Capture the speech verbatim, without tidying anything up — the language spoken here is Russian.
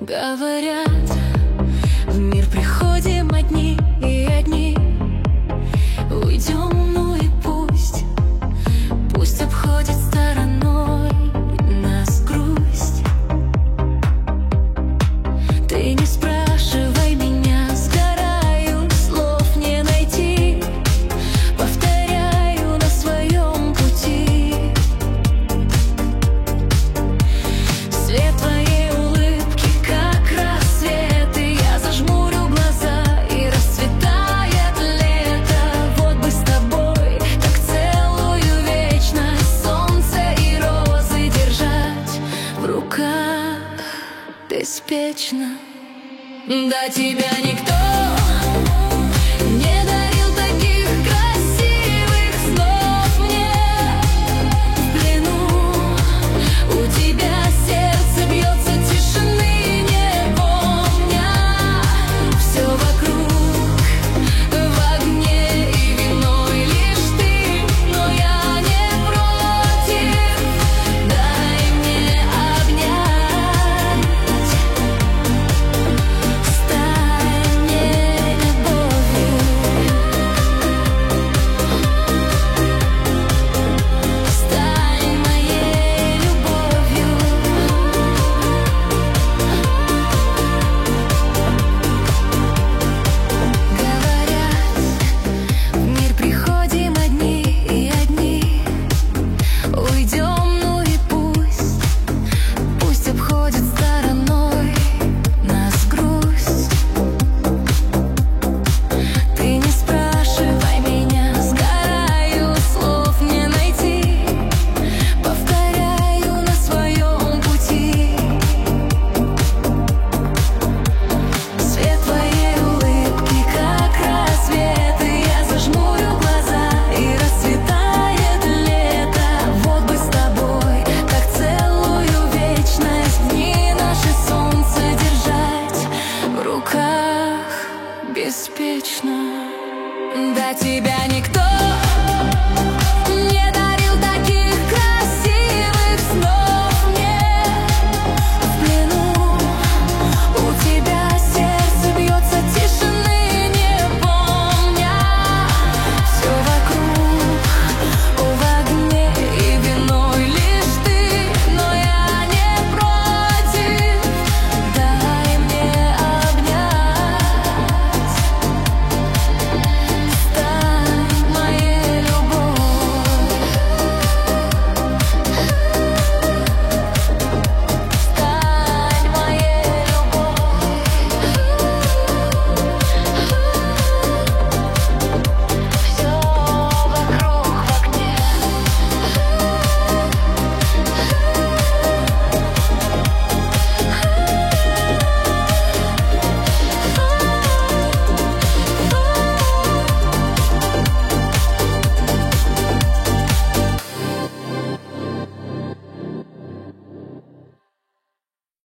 Говорят, в мир приходим одни и одни. Уйдем, ну и пусть, пусть обходит стороной нас грусть. Ты не спрашивай меня, сгораю, слов не найти. Повторяю на своем пути. Свет твоей улыбки, как рассвет, и я зажмурю глаза, и расцветает лето. Вот бы с тобой так целую вечность, солнце и розы держать в руках беспечно. До тебя никто